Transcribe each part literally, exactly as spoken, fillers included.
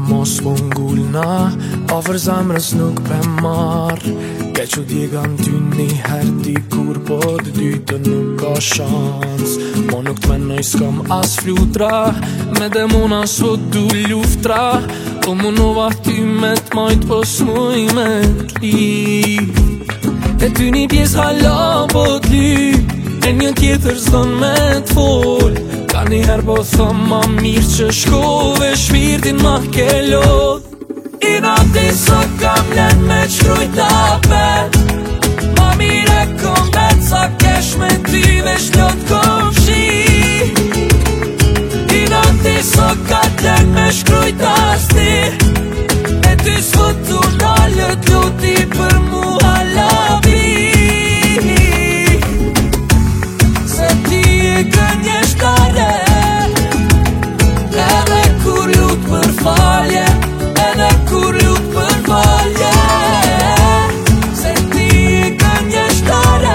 mos po ngullna, afër zamrës nuk pe marr. Ke që djegan ty një her dikur, po të dytën nuk ka shans. Mo nuk t'menoj s'kam as flutra, me demona sot du luftra. Po munova ty me t'majt, po s'muj me t'li. E ty një pjes hala po t'ly, e një tjetër s'don me t'fol. Ka një her po thëm ma mirë që shkove shpirtin ma ke lodh. I nati sa kam len me qrujta vet, ma mire kom vet sa kesh me ty vesh lot kom shi. I nati sa ka len me shkrujta sti, e ty s'futu nalët luti për mu halabi. Se ti e gënjeshtare, edhe kur lut për falje, edhe kur lut për falje. Se ti e gënjeshtare,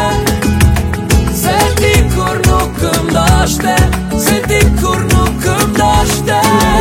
se ti kur nuk këm dashte, se ti kur nuk këm dashte.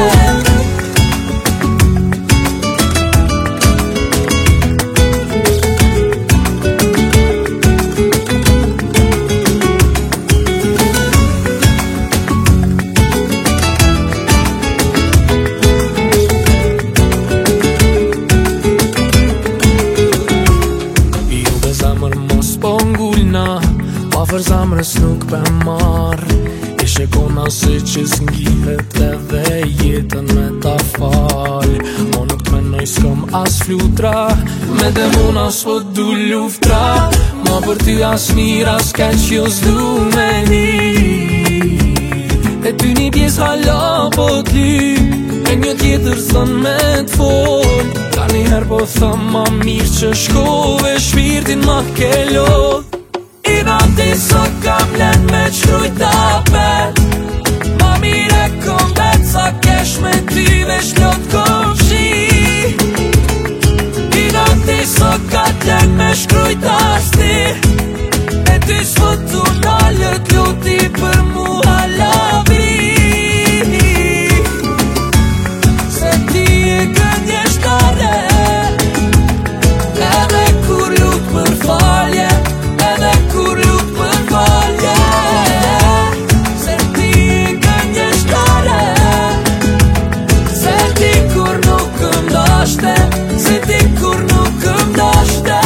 Afër zamrës nuk pe marr, ishe kona se që s'ngihet edhe jetën me ta fal. Mo nuk t'menoj s'kom as flutra, me demona s'po du luftra. Mo për ty as mir as keq jo s'du me li. E ty një pjes hala po t'ly, e një tjetër thën me t'fol. Ka një her po thëm ma mirë që shkove shpirtin ma ke lodh. I nati sa kam len me qrujta vet, ma mire kom vet sa kesh me ty vesh lot kom shi. I nati sa ka len me shkrujta sti, e ty s'futu nalët luti për mu halabi. Se ti e gënjeshtare, edhe kur lut për falje, edhe kur lut për falje. Se ti e gënjeshtare, se ti kur nuk këm dashte, se ti kur nuk këm dashte.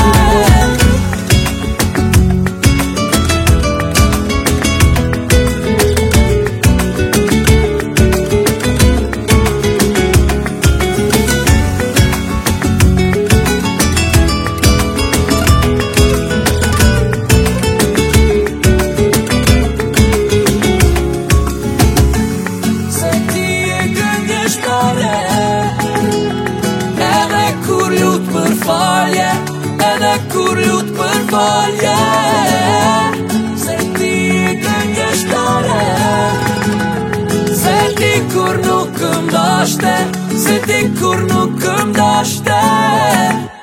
Edhe kur lut për falje, edhe kur lut për falje. Se ti e gënjeshtare, se ti kur nuk këm dashte, se ti kur nuk këm dashte.